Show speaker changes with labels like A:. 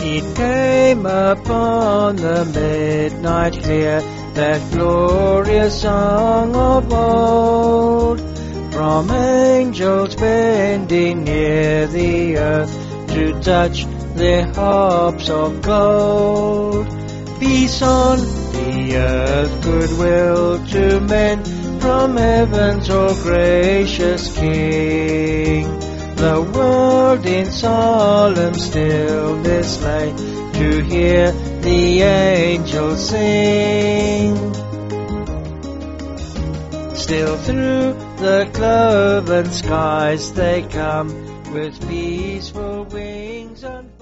A: It came upon the midnight clear, that glorious song of old, from angels bending near the earth to touch their harps of gold. Peace on the earth, goodwill to men, from heaven's all gracious King. The world in solemn stillness lay, to hear the angels sing. Still through the cloven skies they come, with peaceful wings